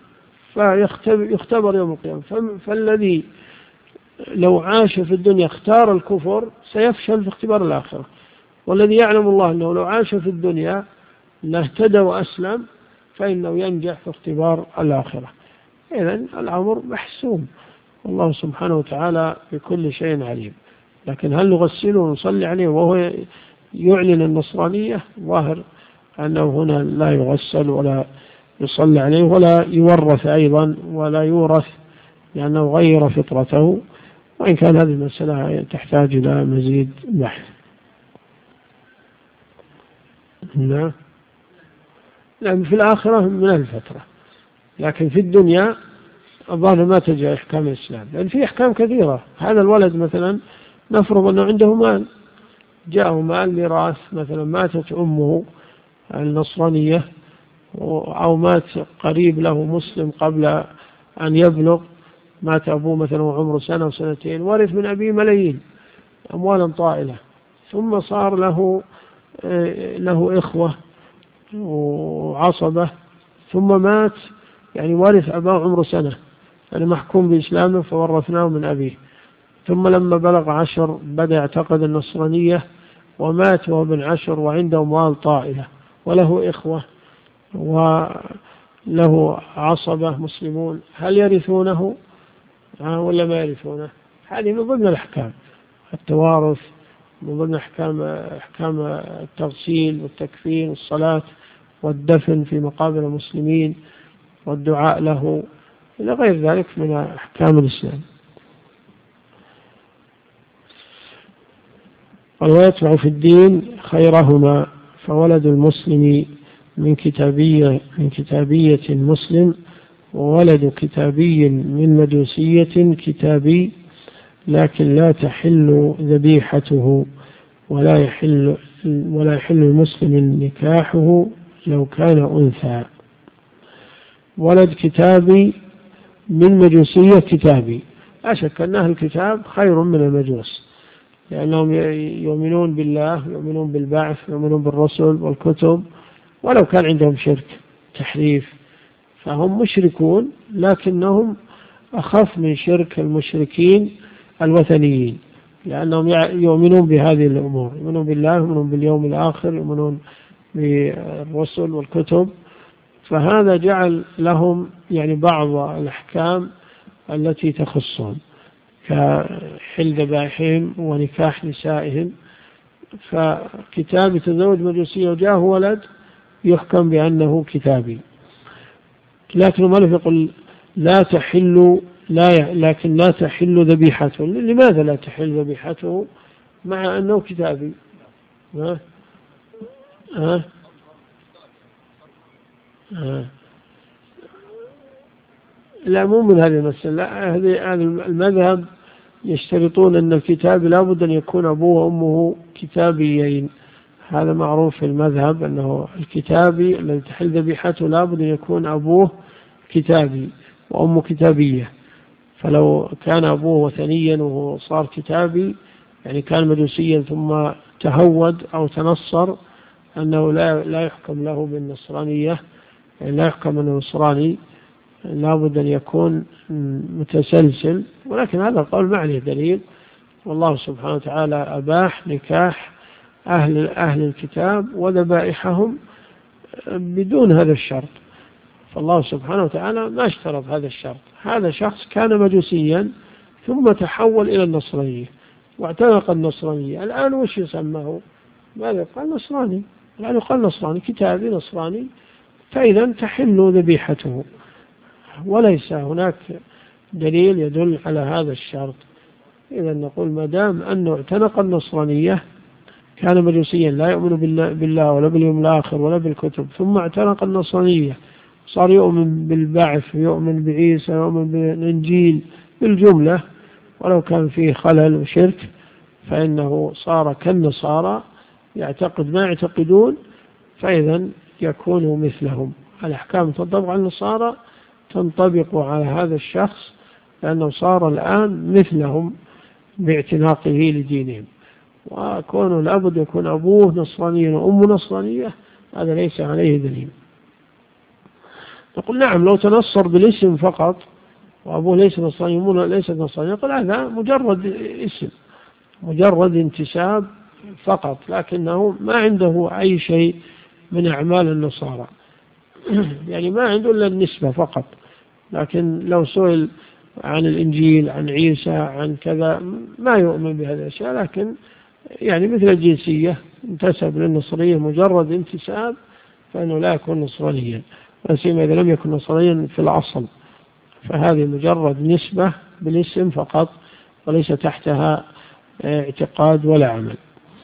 فيختبر يوم القيامة. فالذي لو عاش في الدنيا اختار الكفر سيفشل في اختبار الآخرة، والذي يعلم الله أنه لو عاش في الدنيا لاهتدى وأسلم فإنه ينجح في اختبار الآخرة. إذن الأمر محسوم، والله سبحانه وتعالى بكل شيء عليم. لكن هل نغسله ونصلي عليه وهو يعلن النصرانية؟ ظاهر أنه هنا لا يغسل ولا يصلي عليه ولا يورث أيضا ولا يورث، لأنه غير فطرته، وإن كان هذه المسألة تحتاج إلى مزيد بحث. نعم، لأن في الآخرة من الفترة، لكن في الدنيا الظاهر ما تجي إحكام الإسلام، لأن في إحكام كثيرة. هذا الولد مثلا نفرض أنه عنده مال، جاءه مال ميراث، مثلا ماتت أمه النصرانية أو مات قريب له مسلم قبل أن يبلغ، مات أبوه مثلا وعمره سنة وسنتين، ورث من أبيه ملايين أموالا طائلة، ثم صار له له إخوة وعصبة، ثم مات يعني ورث أباه عمره سنة، يعني محكوم بإسلامه فورثناه من أبيه، ثم لما بلغ عشر بدأ يعتقد النصرانية ومات وهو ابن عشر وعنده أموال طائلة وله إخوة وله عصبة مسلمون، هل يرثونه ولا ما يرثونه؟ هذه من ضمن الأحكام، التوارث من ضمن أحكام أحكام التغسيل والتكفين والصلاة والدفن في مقابر المسلمين والدعاء له إلى غير ذلك من أحكام الإسلام. ويتبع في الدين خيرهما، فولد المسلم من كتابية من كتابية مسلم، وولد كتابي من مجوسية كتابي، لكن لا تحل ذبيحته ولا يحل ولا يحل المسلم نكاحه لو كان أنثى. ولد كتابي من مجوسية كتابي، لا شك أن أهل الكتاب خير من المجوس، لأنهم يؤمنون بالله، يؤمنون بالبعث، يؤمنون بالرسل والكتب، ولو كان عندهم شرك تحريف فهم مشركون، لكنهم أخف من شرك المشركين الوثنيين، لأنهم يؤمنون بهذه الأمور، يؤمنون بالله، يؤمنون باليوم الآخر، يؤمنون بالرسل والكتب. فهذا جعل لهم يعني بعض الأحكام التي تخصهم كحل ذبائحهم ونكاح نسائهم. فكتاب يتزوج مجوسية وجاه ولد يحكم بأنه كتابي، لكن المؤلف يقول لا تحل لا ي... لكن لا تحل ذبيحته. لماذا لا تحل ذبيحته مع أنه كتابي؟ ها؟ ها؟ ها؟ لا، مو من هذه المسألة. هذه المذهب يشترطون أن الكتاب لا بد أن يكون أبوه وأمه كتابيين. هذا معروف في المذهب أنه الكتابي الذي تحل ذبيحته لا بد أن يكون أبوه كتابي وأمه كتابية. فلو كان أبوه وثنيا وهو صار كتابي، يعني كان مجوسيا ثم تهود أو تنصر، أنه لا لا يحكم له بالنصرانية، يعني لا يحكم أنه نصراني، لا بد أن يكون متسلسل. ولكن هذا القول ما عليه دليل، والله سبحانه وتعالى أباح نكاح أهل أهل الكتاب وذبائحهم بدون هذا الشرط. فالله سبحانه وتعالى ما اشترط هذا الشرط. هذا شخص كان مجوسيا ثم تحول إلى النصرانية واعتنق النصرانية، الآن وش يسماه؟ ماذا قال؟ نصراني. الآن يقال نصراني، كتابي نصراني، فإذا تحل ذبيحته. وليس هناك دليل يدل على هذا الشرط. إذا نقول ما دام أنه اعتنق النصرانية، كان مجوسيا لا يؤمن بالله ولا باليوم الآخر ولا بالكتب، ثم اعتنق النصرانية، صار يؤمن بالبعث، يؤمن بعيسى، يؤمن بالإنجيل بالجملة، ولو كان فيه خلل وشرك، فإنه صار كالنصارى يعتقد ما يعتقدون، فإذا يكون مثلهم. الأحكام تنطبق على النصارى تنطبق على هذا الشخص، لأنه صار الآن مثلهم باعتناقه لدينهم. وكونه لابد يكون أبوه نصرانيا وأمه نصرانية، هذا ليس عليه دليل. نقول نعم، لو تنصر بالاسم فقط وأبوه ليس نصراني وأمه ليست نصرانية، نقول هذا مجرد اسم، مجرد انتساب فقط، لكنه ما عنده أي شيء من أعمال النصارى، يعني ما عنده إلا النسبة فقط. لكن لو سئل عن الإنجيل، عن عيسى، عن كذا، ما يؤمن بهذه الأشياء، لكن يعني مثل الجنسية انتسب للنصرية مجرد انتساب، فإنه لا يكون نصرانيا، وسيما إذا لم يكن نصرانيا في الأصل، فهذه مجرد نسبة بالاسم فقط، وليس تحتها اعتقاد ولا عمل.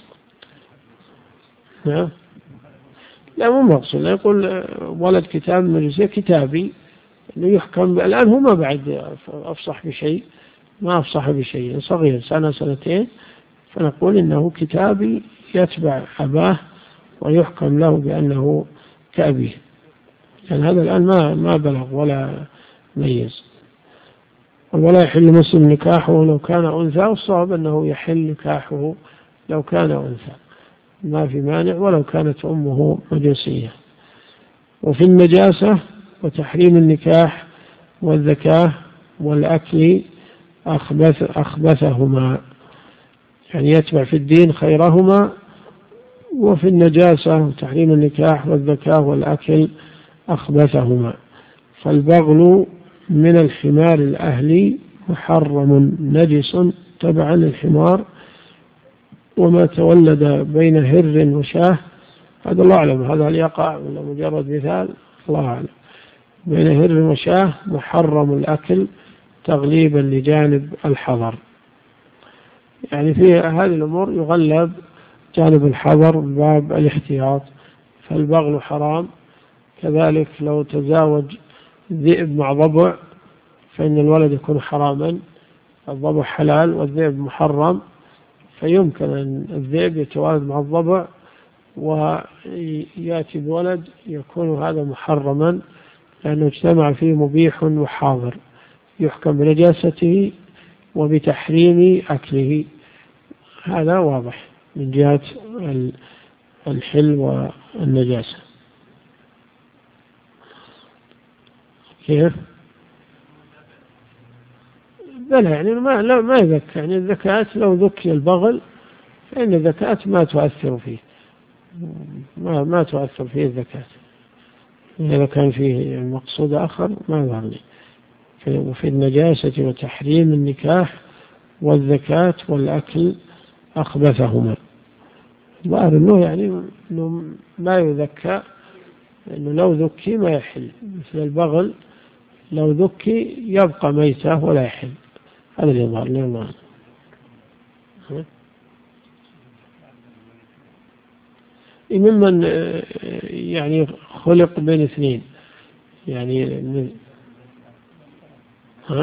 نعم، لا مو مقصود. لا يقول ولد كتاب مجلسية كتابي انه يحكم. الآن هو ما بعد أفصح بشيء، ما أفصح بشيء، صغير سنة سنتين، فنقول إنه كتابي يتبع أباه ويحكم له بأنه كأبيه، يعني هذا الآن ما ما بلغ ولا ميز. ولا يحل مسلم نكاحه لو كان أنثى، والصواب أنه يحل نكاحه لو كان أنثى، ما في مانع ولو كانت أمه مجوسية. وفي النجاسة وتحريم النكاح والذكاة والأكل أخبث أخبثهما، يعني يتبع في الدين خيرهما. وفي النجاسة وتحريم النكاح والذكاة والأكل أخبثهما. فالبغل من الحمار الأهلي محرم نجس تبعا للحمار، وما تولد بين هر وشاه، هذا الله أعلم، هذا هل يقع ولا مجرد مثال؟ الله أعلم. بين هر وشاه محرم الأكل تغليبا لجانب الحظر، يعني في هذه الأمور يغلب جانب الحظر باب الاحتياط، فالبغل حرام. كذلك لو تزاوج ذئب مع ضبع فإن الولد يكون حراما، الضبع حلال والذئب محرم، فيمكن أن الذئب يتوالد مع الضبع ويأتي بولد يكون هذا محرما، لأنه اجتمع فيه مبيح وحاضر، يحكم بنجاسته وبتحريم أكله. هذا واضح من جهة الحل والنجاسة. كيف؟ بلى يعني ما لا ما يذكى، يعني الزكاة لو ذكي البغل فإن الزكاة ما تؤثر فيه، ما ما تؤثر فيه الزكاة. إذا كان فيه مقصود آخر ما يظهر لي. وفي النجاسة وتحريم النكاح والزكاة والأكل أخبثهما. ظاهر إنه يعني إنه ما يذكى، إنه لو ذكي ما يحل، مثل البغل لو ذكي يبقى ميتة ولا يحل. هذا اللي يظهر لي الله. ممن يعني خلق بين اثنين يعني ها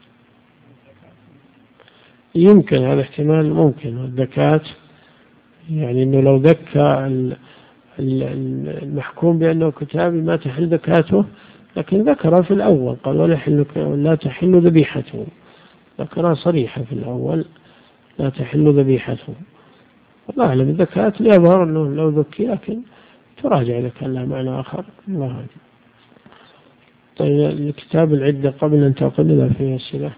يمكن هذا احتمال ممكن. والذكاة يعني انه لو ذكى المحكوم بأنه كتابي ما تحل ذكاته، لكن ذكر في الأول قال ولا يحل لا تحل ذبيحته، ذكرها صريحة في الأول لا تحل ذبيحته. والله أعلم الذكاة يظهر أنه لو ذكي، لكن تراجع إذا كان لها معنى آخر. الله أعلم. طيب الكتاب العدة قبل أن تقلل فيه السلة.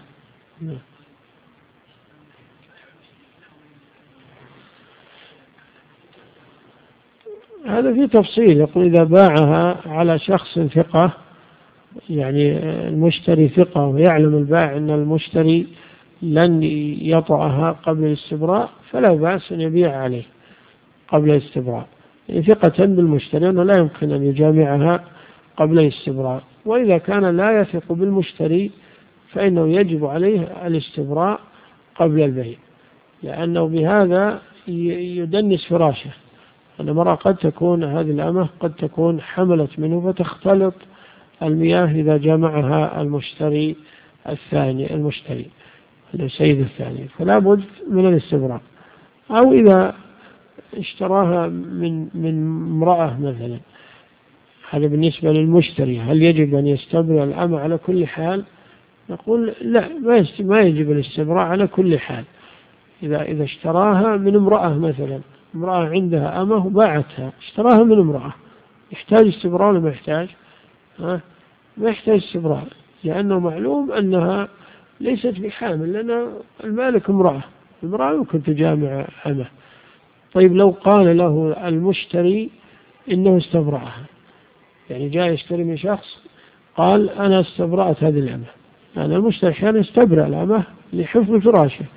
هذا فيه تفصيل، يقول إذا باعها على شخص ثقة، يعني المشتري ثقة ويعلم البائع أن المشتري لن يطأها قبل الاستبراء، فلا بأس أن يبيع عليه قبل الاستبراء، يعني ثقة بالمشتري أنه لا يمكن أن يجامعها قبل الاستبراء. وإذا كان لا يثق بالمشتري فإنه يجب عليه الاستبراء قبل البيع، لأنه بهذا يدنس فراشه. أن المرأة قد تكون هذه الأمة قد تكون حملت منه فتختلط المياه إذا جمعها المشتري الثاني المشتري السيد الثاني، فلا بد من الاستبراء. أو إذا اشتراها من من امرأة مثلا، هذا بالنسبة للمشتري، هل يجب أن يستبرأ الأمة على كل حال؟ نقول لا، ما يجب الاستبراء على كل حال. إذا إذا اشتراها من امرأة مثلا، امرأة عندها أمة وباعتها، اشتراها من امرأة، يحتاج استبراء ولا ما يحتاج؟ ها؟ ما يحتاج استبراء، لأنه معلوم أنها ليست بحامل، لأن المالك امرأة، المرأة يمكن تجامع أمه. طيب لو قال له المشتري إنه استبرأها، يعني جاء يشتري من شخص قال أنا استبرأت هذه الأمة، يعني المشتري كان يستبرأ الأمة لحفظ فراشه،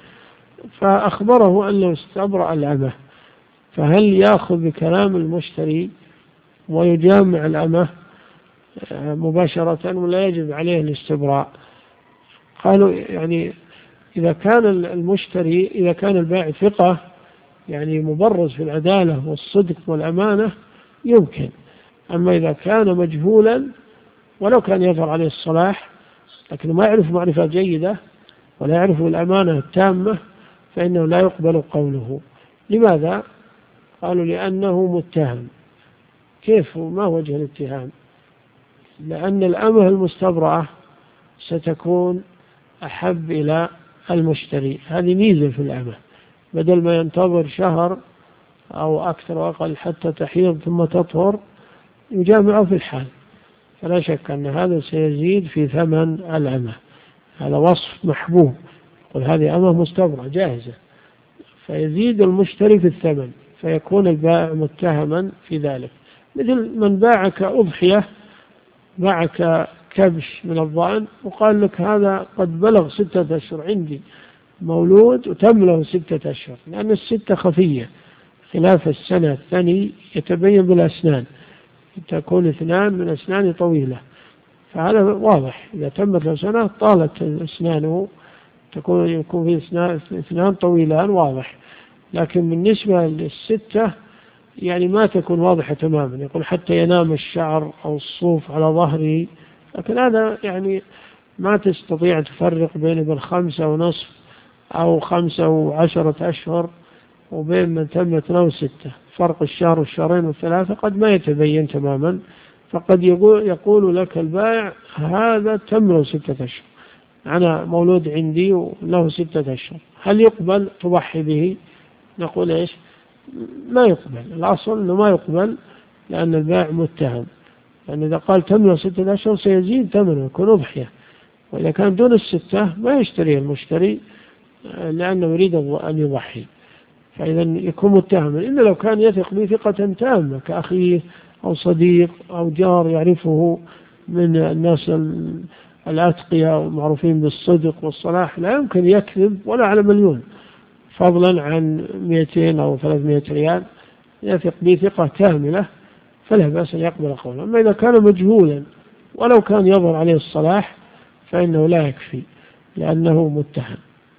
فأخبره أنه استبرأ الأمة، فهل يأخذ بكلام المشتري ويجامع الأمة مباشرة ولا يجب عليه الاستبراء؟ قالوا يعني إذا كان المشتري إذا كان البائع ثقة يعني مبرز في العدالة والصدق والأمانة يمكن. أما إذا كان مجهولا ولو كان يظهر عليه الصلاح لكنه ما يعرف معرفة جيدة ولا يعرف الأمانة التامة فإنه لا يقبل قوله. لماذا؟ قالوا لأنه متهم. كيف؟ ما وجه الاتهام؟ لأن الأمة المستبرأة ستكون أحب إلى المشتري، هذه ميزة في الأمة، بدل ما ينتظر شهر أو أكثر وأقل حتى تحيض ثم تطهر يجامعه في الحال. فلا شك أن هذا سيزيد في ثمن الأمة، هذا وصف محبوب، قل هذه أمة مستبرأة جاهزة، فيزيد المشتري في الثمن، فيكون البائع متهما في ذلك. مثل من باعك أضحية، باعك كبش من الضأن وقال لك هذا قد بلغ ستة أشهر عندي مولود وتم له ستة أشهر، لأن الستة خفية خلاف السنة الثاني يتبين بالأسنان، تكون اثنان من أسنان طويلة، فهذا واضح إذا تمت له سنة طالت أسنانه تكون يكون في اثنان طويلان واضح. لكن بالنسبة للستة يعني ما تكون واضحة تماما، يقول حتى ينام الشعر أو الصوف على ظهره، لكن هذا يعني ما تستطيع تفرق بين ابن خمسة ونصف أو خمسة وعشرة أشهر وبين من تمت له ستة، فرق الشهر والشهرين والثلاثة قد ما يتبين تماما، فقد يقول, يقول لك البائع هذا تم له ستة أشهر، أنا مولود عندي وله ستة أشهر، هل يقبل تضحي به؟ نقول إيش؟ ما يقبل، الأصل أنه ما يقبل، لأن البائع متهم، لأن إذا قال تمنه ستة أشهر سيزيد ثمنه يكون أضحية، وإذا كان دون الستة ما يشتري المشتري لأنه يريد أن يضحي، فإذا يكون متهما، إلا لو كان يثق به ثقة تامة كأخيه أو صديق أو جار يعرفه من الناس الأتقياء والمعروفين بالصدق والصلاح، لا يمكن يكذب ولا على مليون، فضلا عن مئتين أو ثلاثمائة ريال يثق به ثقة كاملة، فلا بأس أن يقبل قوله. أما إذا كان مجهولا ولو كان يظهر عليه الصلاح فإنه لا يكفي لأنه متهم.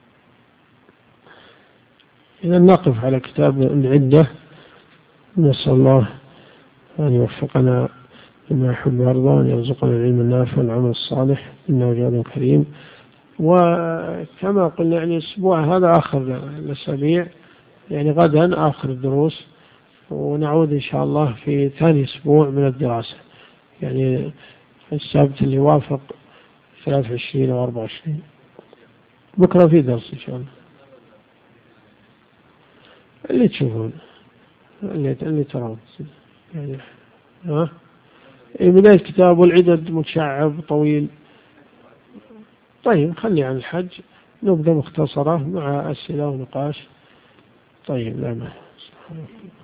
إذا نقف على كتاب العدة، نسأل الله أن يوفقنا لما يحب ويرضى، وأن يرزقنا العلم النافع والعمل الصالح، إنه جواد كريم. وكما قلنا يعني الأسبوع هذا آخر الأسابيع، يعني غدا آخر الدروس، ونعود إن شاء الله في ثاني أسبوع من الدراسة، يعني السبت اللي يوافق ثلاثة وعشرين أو أربعة وعشرين. بكرة في درس إن شاء الله، اللي تشوفون اللي اللي ترون يعني. ها بداية كتاب العدد متشعب طويل. طيب خلي عن الحج نبدأ مختصرة مع أسئلة ونقاش. طيب لا ما